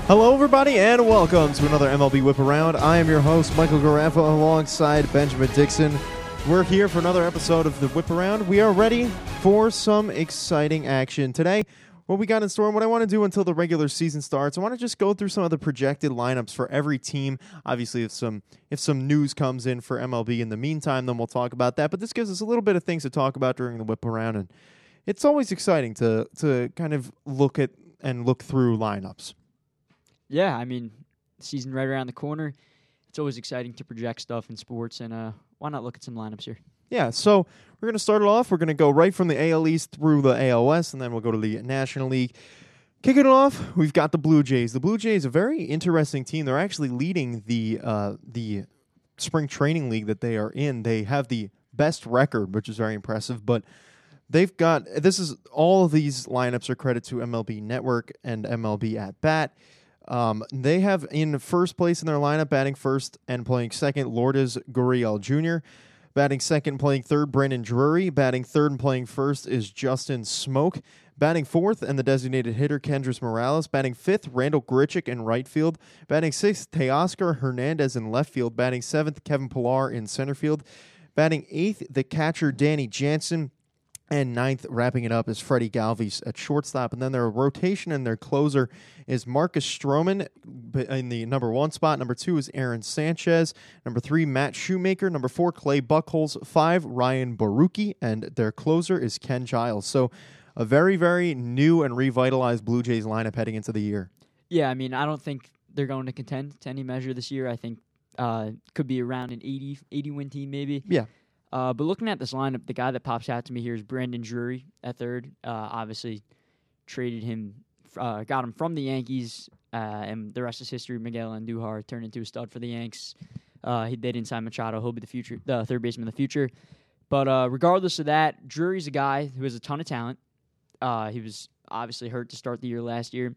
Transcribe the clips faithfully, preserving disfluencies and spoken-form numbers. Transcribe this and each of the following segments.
Hello, everybody, and welcome to another M L B Whip Around. I am your host, Michael Garaffa, alongside Benjamin Dixon. We're here for another episode of the Whip Around. We are ready for some exciting action today. What we got in store and what I want to do until the regular season starts, I want to just go through some of the projected lineups for every team. Obviously, if some if some news comes in for M L B in the meantime, then we'll talk about that. But this gives us a little bit of things to talk about during the Whip Around, and it's always exciting to to kind of look at and look through lineups. Yeah, I mean, season right around the corner. It's always exciting to project stuff in sports, and uh, why not look at some lineups here? Yeah, so we're going to start it off. We're going to go right from the A L East through the A L West, and then we'll go to the National League. Kicking it off, we've got the Blue Jays. The Blue Jays, a very interesting team. They're actually leading the uh, the spring training league that they are in. They have the best record, which is very impressive, but they've got, this is, all of these lineups are credit to M L B Network and M L B At Bat. Um, they have in first place in their lineup, batting first and playing second, Lourdes Gurriel Junior Batting second, playing third, Brandon Drury. Batting third and playing first is Justin Smoke. Batting fourth and the designated hitter, Kendrys Morales. Batting fifth, Randall Grichuk in right field. Batting sixth, Teoscar Hernandez in left field. Batting seventh, Kevin Pillar in center field. Batting eighth, the catcher, Danny Jansen. And ninth, wrapping it up, is Freddie Galvis at shortstop. And then their rotation and their closer is Marcus Stroman in the number one spot. Number two is Aaron Sanchez. Number three, Matt Shoemaker. Number four, Clay Buchholz. Five, Ryan Baruki. And their closer is Ken Giles. So a very, very new and revitalized Blue Jays lineup heading into the year. Yeah, I mean, I don't think they're going to contend to any measure this year. I think uh could be around an eighty, eighty win team maybe. Yeah. Uh, but looking at this lineup, the guy that pops out to me here is Brandon Drury at third. Uh, obviously, traded him, uh, got him from the Yankees, uh, and the rest is history. Miguel Andujar turned into a stud for the Yanks. Uh, he, they didn't sign Machado. He'll be the future, the third baseman of the future. But uh, regardless of that, Drury's a guy who has a ton of talent. Uh, he was obviously hurt to start the year last year,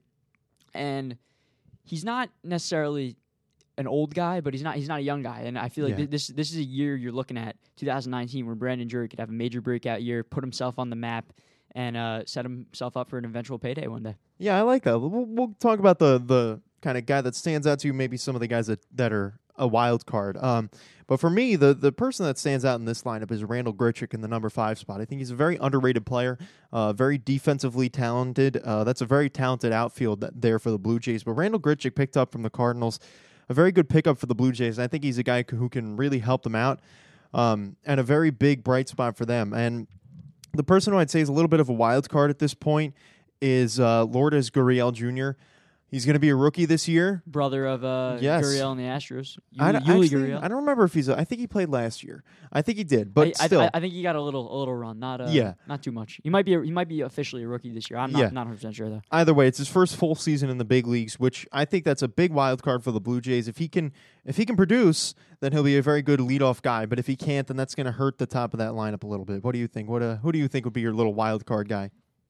and he's not necessarily an old guy, but he's not he's not a young guy. And I feel like Yeah. th- this this is a year you're looking at, two thousand nineteen, where Brandon Drury could have a major breakout year, put himself on the map, and uh, set himself up for an eventual payday one day. Yeah, I like that. We'll, we'll talk about the the kind of guy that stands out to you, maybe some of the guys that, that are a wild card. Um, but for me, the, the person that stands out in this lineup is Randall Grichuk in the number five spot. I think he's a very underrated player, uh, very defensively talented. Uh, that's a very talented outfield that, there for the Blue Jays. But Randall Grichuk picked up from the Cardinals. A very good pickup for the Blue Jays. I think he's a guy who can really help them out, um, and a very big bright spot for them. And the person who I'd say is a little bit of a wild card at this point is uh, Lourdes Gurriel Junior He's going to be a rookie this year. Brother of uh, Yes. Gurriel and the Astros. Yuli, I, don't- Yuli actually, Gurriel. I don't remember if he's. A, I think he played last year. I think he did, but I, still, I, I think he got a little a little run, not uh, Yeah. not too much. He might be a, he might be officially a rookie this year. I'm not Yeah. not one hundred percent sure though. either way, it's his first full season in the big leagues, which I think that's a big wild card for the Blue Jays. If he can, if he can produce, then he'll be a very good leadoff guy. But if he can't, then that's going to hurt the top of that lineup a little bit. What do you think? What uh, who do you think would be your little wild card guy?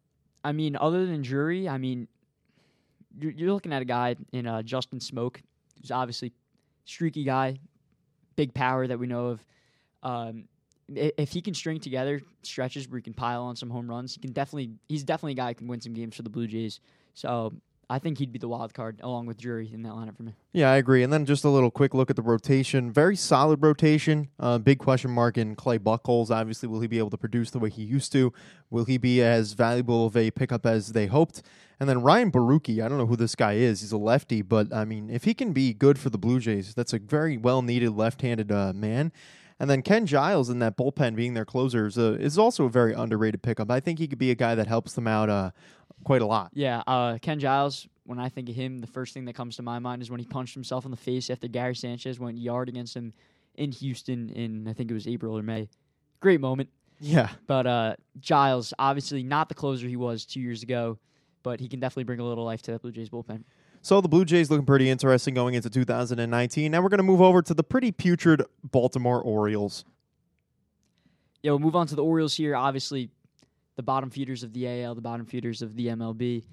I mean, other than Drury, I mean, you're, you're looking at a guy in uh, Justin Smoke, who's obviously streaky guy, big power that we know of. Um, i- if he can string together stretches where he can pile on some home runs, he can definitely. He's definitely a guy who can win some games for the Blue Jays. So I think he'd be the wild card along with Drury in that lineup for me. Yeah, I agree. And then just a little quick look at the rotation. Very solid rotation. Uh, big question mark in Clay Buchholz. Obviously, will he be able to produce the way he used to? Will he be as valuable of a pickup as they hoped? And then Ryan Baruki, I don't know who this guy is. He's a lefty, but, I mean, if he can be good for the Blue Jays, that's a very well-needed left-handed uh, man. And then Ken Giles in that bullpen being their closer is, a, is also a very underrated pickup. I think he could be a guy that helps them out uh, quite a lot. Yeah, uh, Ken Giles, when I think of him, the first thing that comes to my mind is when he punched himself in the face after Gary Sanchez went yard against him in Houston in, I think it was April or May. Great moment. Yeah. But uh, Giles, obviously not the closer he was two years ago, but he can definitely bring a little life to that Blue Jays bullpen. So the Blue Jays looking pretty interesting going into two thousand nineteen. Now we're going to move over to the pretty putrid Baltimore Orioles. Yeah, we'll move on to the Orioles here. Obviously, the bottom feeders of the A L, the bottom feeders of the M L B.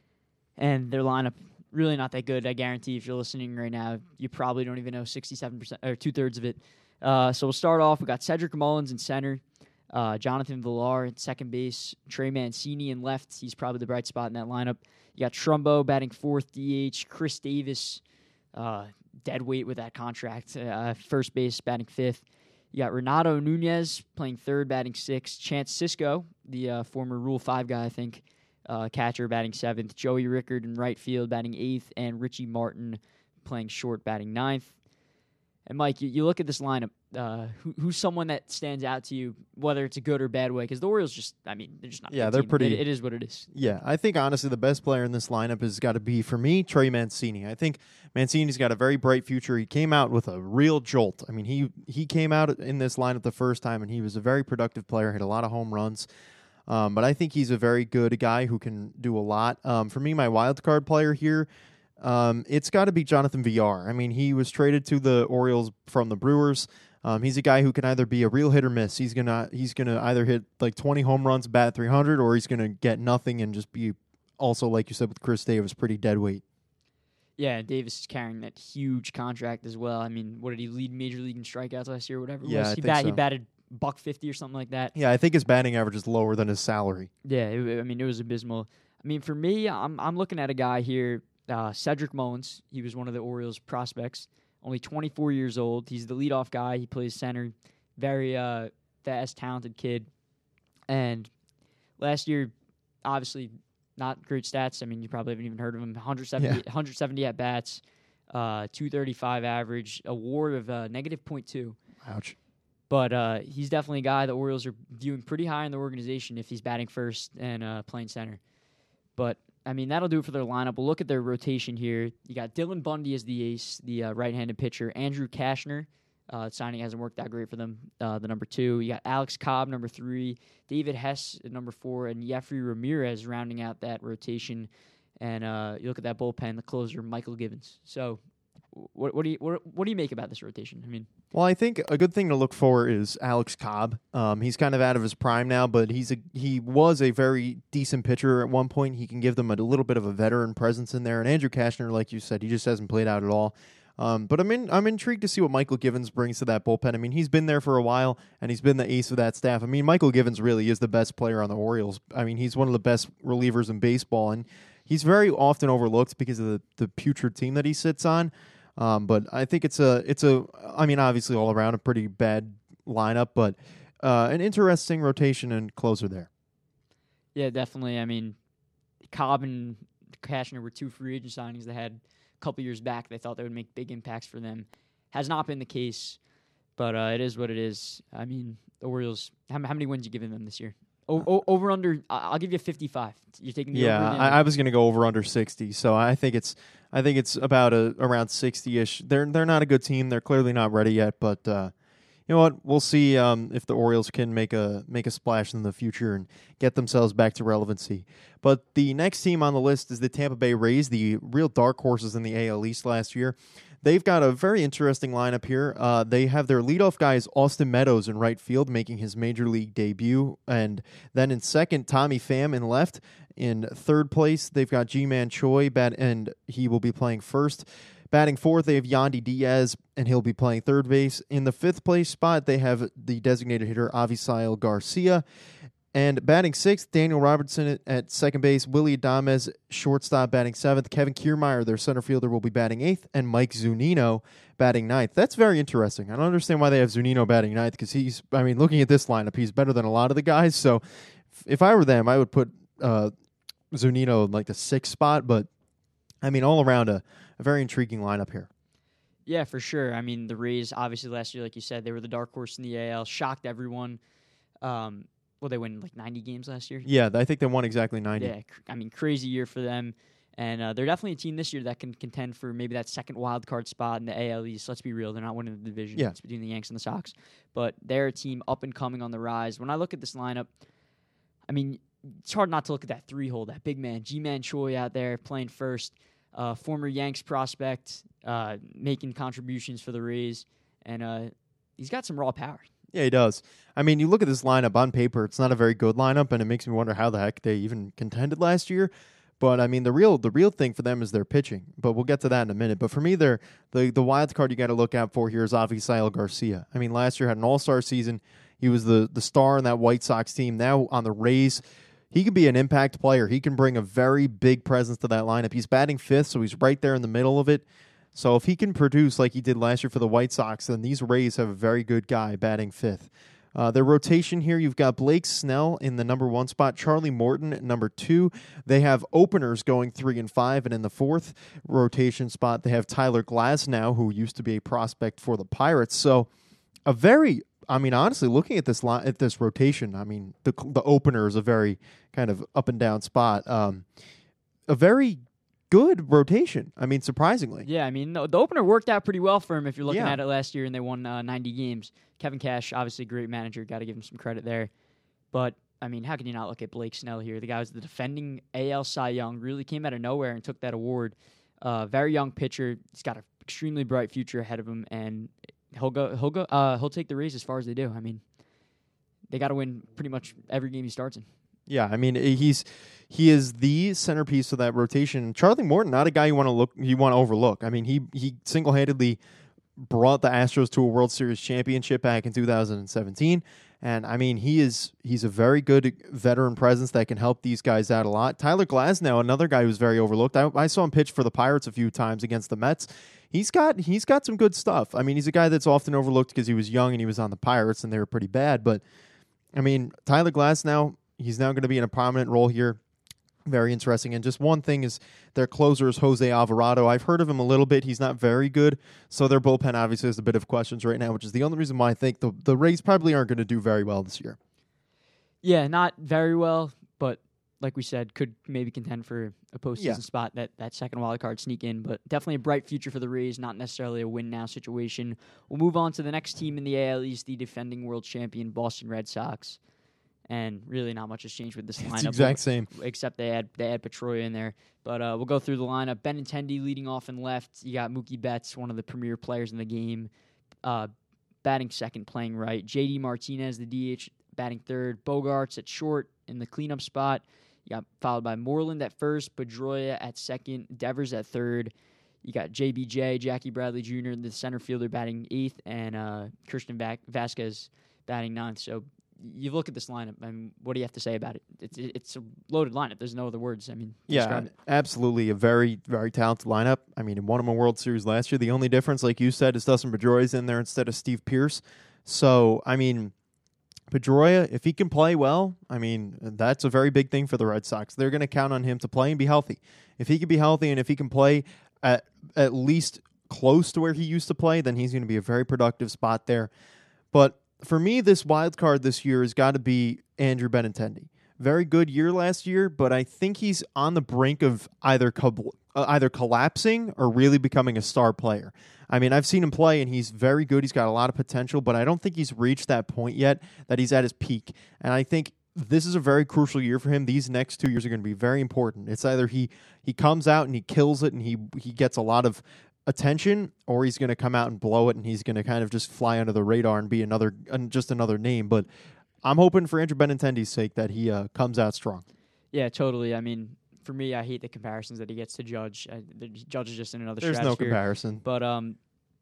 And their lineup, really not that good. I guarantee if you're listening right now, you probably don't even know sixty-seven percent or two-thirds of it. Uh, so we'll start off. We got Cedric Mullins in center. Uh, Jonathan Villar at second base. Trey Mancini in left. He's probably the bright spot in that lineup. You got Trumbo batting fourth D H. Chris Davis, uh, dead weight with that contract. Uh, first base batting fifth. You got Renato Nunez playing third, batting sixth. Chance Sisco, the uh, former Rule five guy, I think, uh, catcher, batting seventh. Joey Rickard in right field, batting eighth. And Richie Martin playing short, batting ninth. And, Mike, you, you look at this lineup. Uh, who, who's someone that stands out to you, whether it's a good or bad way? Because the Orioles just, I mean, they're just not. Yeah, a they're team. pretty. It, it is what it is. Yeah, I think honestly the best player in this lineup has got to be, for me, Trey Mancini. I think Mancini's got a very bright future. He came out with a real jolt. I mean, he he came out in this lineup the first time, and he was a very productive player. Hit a lot of home runs. Um, but I think he's a very good guy who can do a lot. Um, for me, my wild card player here. Um, it's got to be Jonathan Villar. I mean, he was traded to the Orioles from the Brewers. Um, he's a guy who can either be a real hit or miss. He's gonna he's gonna either hit like twenty home runs, bat three hundred, or he's gonna get nothing and just be also, like you said with Chris Davis, pretty dead weight. Yeah, Davis is carrying that huge contract as well. I mean, what did he lead Major League in strikeouts last year? Whatever it Yeah, was. I he think bat, so. he batted buck fifty or something like that. Yeah, I think his batting average is lower than his salary. Yeah, it, I mean, it was abysmal. I mean, for me, I'm I'm looking at a guy here, uh, Cedric Mullins. He was one of the Orioles prospects, only twenty-four years old. He's the leadoff guy. He plays center. Very uh, fast, talented kid. And last year, obviously, not great stats. I mean, you probably haven't even heard of him. one seventy, Yeah. one seventy at bats, uh, two thirty-five average, a WAR of uh, negative point two. Ouch. But uh, he's definitely a guy the Orioles are viewing pretty high in the organization if he's batting first and uh, playing center. But, I mean, that'll do it for their lineup. We'll look at their rotation here. You got Dylan Bundy as the ace, the uh, right-handed pitcher. Andrew Kashner, uh, signing hasn't worked out great for them, uh, the number two. You got Alex Cobb, number three. David Hess at number four. And Jeffrey Ramirez rounding out that rotation. And uh, you look at that bullpen, the closer, Michael Givens. So, what, what do you what, what do you make about this rotation? I mean, Well, I think a good thing to look for is Alex Cobb. Um, he's kind of out of his prime now, but he's a he was a very decent pitcher at one point. He can give them a little bit of a veteran presence in there. And Andrew Kashner, like you said, he just hasn't played out at all. Um, but I'm in, I'm intrigued to see what Michael Givens brings to that bullpen. I mean, he's been there for a while, and he's been the ace of that staff. I mean, Michael Givens really is the best player on the Orioles. I mean, he's one of the best relievers in baseball, and he's very often overlooked because of the, the putrid team that he sits on. Um, but I think it's a, it's a, I mean, obviously all around a pretty bad lineup, but uh, an interesting rotation and closer there. yeah, definitely. I mean, Cobb and Kashner were two free agent signings they had a couple years back. They thought they would make big impacts for them. Has not been the case, but uh, it is what it is. I mean, the Orioles, how, how many wins you giving them this year? O- o- over, under, I- I'll give you fifty-five. You're taking the Yeah, over and the I, under? I was going to go over under sixty, so I think it's I think it's about a around sixty-ish. They're they're not a good team. They're clearly not ready yet, but uh, you know what? We'll see um, if the Orioles can make a make a splash in the future and get themselves back to relevancy. But the next team on the list is the Tampa Bay Rays, the real dark horses in the A L East last year. They've got a very interesting lineup here. Uh, they have their leadoff guy is Austin Meadows in right field, making his major league debut. And then in second, Tommy Pham in left. In third place, they've got G-Man Choi, bat, and he will be playing first. Batting fourth, they have Yandy Diaz, and he'll be playing third base. In the fifth place spot, they have the designated hitter Avisail Garcia. And batting sixth, Daniel Robertson at, at second base, Willie Adames, shortstop, batting seventh. Kevin Kiermaier, their center fielder, will be batting eighth, and Mike Zunino batting ninth. That's very interesting. I don't understand why they have Zunino batting ninth because he's, I mean, looking at this lineup, he's better than a lot of the guys. So if I were them, I would put uh, Zunino in like the sixth spot. But, I mean, all around a, a very intriguing lineup here. Yeah, for sure. I mean, the Rays, obviously last year, like you said, they were the dark horse in the A L, shocked everyone. Um Well, they win like ninety games last year. Yeah, I think they won exactly ninety. Yeah, cr- I mean, crazy year for them. And uh, they're definitely a team this year that can contend for maybe that second wild card spot in the A L East. Let's be real, they're not winning the division. Yeah. It's between the Yanks and the Sox. But they're a team up and coming on the rise. When I look at this lineup, I mean, it's hard not to look at that three-hole, that big man, G-Man Choi out there playing first, uh, former Yanks prospect, uh, making contributions for the Rays. And uh, he's got some raw power. Yeah, he does. I mean, you look at this lineup on paper, it's not a very good lineup, and it makes me wonder how the heck they even contended last year. But I mean, the real the real thing for them is their pitching. But we'll get to that in a minute. But for me, they're, the the wild card you got to look out for here is Avisail Garcia. I mean, last year had an all-star season. He was the the star in that White Sox team. Now on the Rays, he could be an impact player. He can bring a very big presence to that lineup. He's batting fifth, so he's right there in the middle of it. So if he can produce like he did last year for the White Sox, then these Rays have a very good guy batting fifth. Uh, their rotation here, you've got Blake Snell in the number one spot, Charlie Morton at number two. They have openers going three and five, and in the fourth rotation spot, they have Tyler Glasnow, who used to be a prospect for the Pirates. So a very, I mean, honestly, looking at this line, at this rotation, I mean, the the opener is a very kind of up and down spot. Um, a very good rotation. I mean, surprisingly. Yeah, I mean, the, the opener worked out pretty well for him if you're looking Yeah. at it last year, and they won uh, ninety games. Kevin Cash, obviously a great manager. Got to give him some credit there. But, I mean, how can you not look at Blake Snell here? The guy was the defending A L Cy Young, really came out of nowhere and took that award. Uh, very young pitcher. He's got an extremely bright future ahead of him, and he'll go. He'll go. Uh, he'll take the Rays as far as they do. I mean, they got to win pretty much every game he starts in. Yeah, I mean, he's he is the centerpiece of that rotation. Charlie Morton, not a guy you want to look, you want to overlook. I mean, he he single handedly brought the Astros to a World Series championship back in two thousand seventeen, and I mean, he is he's a very good veteran presence that can help these guys out a lot. Tyler Glasnow, another guy who's very overlooked. I, I saw him pitch for the Pirates a few times against the Mets. He's got he's got some good stuff. I mean, he's a guy that's often overlooked because he was young and he was on the Pirates and they were pretty bad. But I mean, Tyler Glasnow, he's now going to be in a prominent role here. Very interesting. And just one thing is their closer is Jose Alvarado. I've heard of him a little bit. He's not very good. So their bullpen obviously has a bit of questions right now, which is the only reason why I think the, the Rays probably aren't going to do very well this year. Yeah, not very well, but like we said, could maybe contend for a postseason Yeah. spot, that, that second wild card sneak in, but definitely a bright future for the Rays, not necessarily a win-now situation. We'll move on to the next team in the A L East, the defending world champion Boston Red Sox. And really not much has changed with this It's lineup. the exact same. Except they add they add Petroia in there. But uh, we'll go through the lineup. Benintendi leading off and left. You got Mookie Betts, one of the premier players in the game, uh, batting second, playing right. J D Martinez, the D H, batting third. Bogarts at short in the cleanup spot. You got followed by Moreland at first, Pedroia at second, Devers at third. You got J B J, Jackie Bradley Junior, the center fielder, batting eighth, and uh, Christian Va- Vasquez batting ninth. So you look at this lineup, I mean, what do you have to say about it? It's it's a loaded lineup. There's no other words. I mean, to Yeah, describe it. absolutely. A very, very talented lineup. I mean, it won him a World Series last year. The only difference, like you said, is Dustin Pedroia's in there instead of Steve Pearce. So, I mean, Pedroia, if he can play well, I mean, that's a very big thing for the Red Sox. They're going to count on him to play and be healthy. If he can be healthy and if he can play at at least close to where he used to play, then he's going to be a very productive spot there. But for me, this wild card this year has got to be Andrew Benintendi. Very good year last year, but I think he's on the brink of either co- uh, either collapsing or really becoming a star player. I mean, I've seen him play, and he's very good. He's got a lot of potential, but I don't think he's reached that point yet that he's at his peak. And I think this is a very crucial year for him. These next two years are going to be very important. It's either he he comes out and he kills it and he he gets a lot of attention, or he's going to come out and blow it and he's going to kind of just fly under the radar and be another uh, just another name. But I'm hoping for Andrew Benintendi's sake that he uh, comes out strong. Yeah, totally. I mean, for me, I hate the comparisons that he gets to Judge. I, the Judge is just in another There's no stratosphere. comparison. But um,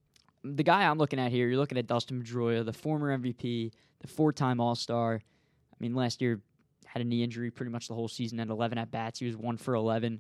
the guy I'm looking at here, you're looking at Dustin Pedroia, the former M V P, the four-time All-Star. I mean, last year had a knee injury pretty much the whole season, had eleven at-bats. He was one for eleven.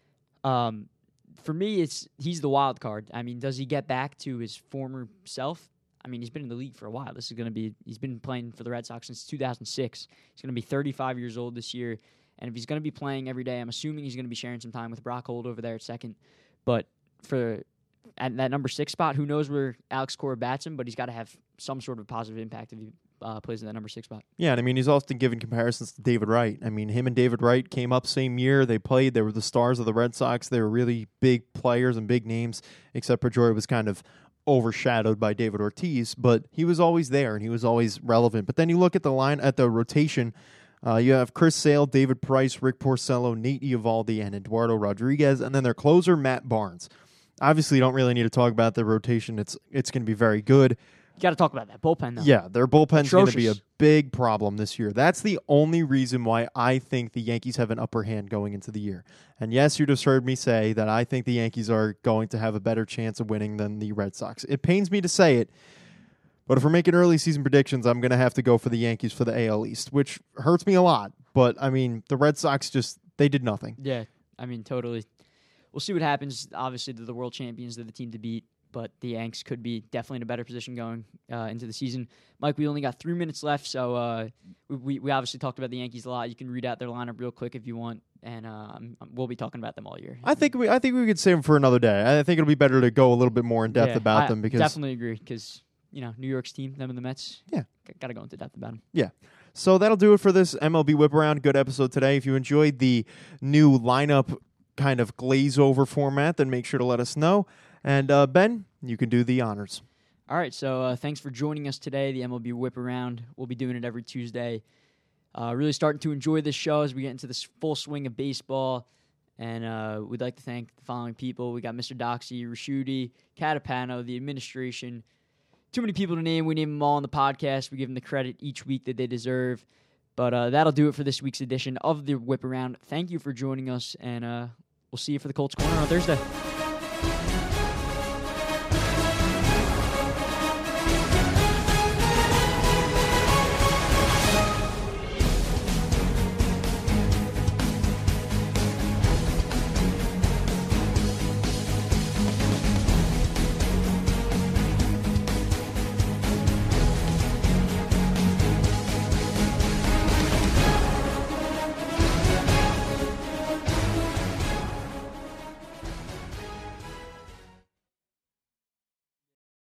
Um, for me, it's he's the wild card. I mean, does he get back to his former self? I mean, he's been in the league for a while. This is going to be he's been playing for the Red Sox since two thousand six. He's going to be thirty-five years old this year. And if he's going to be playing every day, I'm assuming he's going to be sharing some time with Brock Holt over there at second. But for at that number six spot, who knows where Alex Cora bats him, but he's got to have some sort of positive impact if he uh, plays in that number six spot. Yeah, and I mean, he's often given comparisons to David Wright. I mean, him and David Wright came up same year. They played. They were the stars of the Red Sox. They were really big players and big names, except Pedroia was kind of overshadowed by David Ortiz, but he was always there and he was always relevant. But then you look at the line, at the rotation, uh, you have Chris Sale, David Price, Rick Porcello, Nate Eovaldi, and Eduardo Rodriguez, and then their closer, Matt Barnes. Obviously, you don't really need to talk about the rotation. It's it's going to be very good. You got to talk about that bullpen, though. Yeah, their bullpen's going to be a Atrocious. big problem this year. That's the only reason why I think the Yankees have an upper hand going into the year. And yes, you just heard me say that I think the Yankees are going to have a better chance of winning than the Red Sox. It pains me to say it, But if we're making early season predictions, I'm going to have to go for the Yankees for the A L East, which hurts me a lot. But, I mean, the Red Sox just, they did nothing. Yeah, I mean, totally. We'll see what happens. Obviously, they're the world champions. They're the team to beat. But the Yanks could be definitely in a better position going uh, into the season. Mike, we only got three minutes left, so uh, we, we we obviously talked about the Yankees a lot. You can read out their lineup real quick if you want, and um, we'll be talking about them all year. I think we I think we could save them for another day. I think it'll be better to go a little bit more in depth yeah, about I them because definitely agree because you know New York's team, them and the Mets. Yeah, got to go into depth about them. Yeah. So that'll do it for this M L B Whip Around. Good episode today. If you enjoyed the new lineup kind of glaze over format, then make sure to let us know. And uh, Ben, you can do the honors. All right, so uh, thanks for joining us today, the M L B Whip Around. We'll be doing it every Tuesday. Uh, really starting to enjoy this show as we get into this full swing of baseball. And uh, we'd like to thank the following people. We got Mister Doxy, Raschuti, Catapano, the administration. Too many people to name. We name them all on the podcast. We give them the credit each week that they deserve. But uh, that'll do it for this week's edition of the Whip Around. Thank you for joining us, and uh, we'll see you for the Colts Corner on Thursday.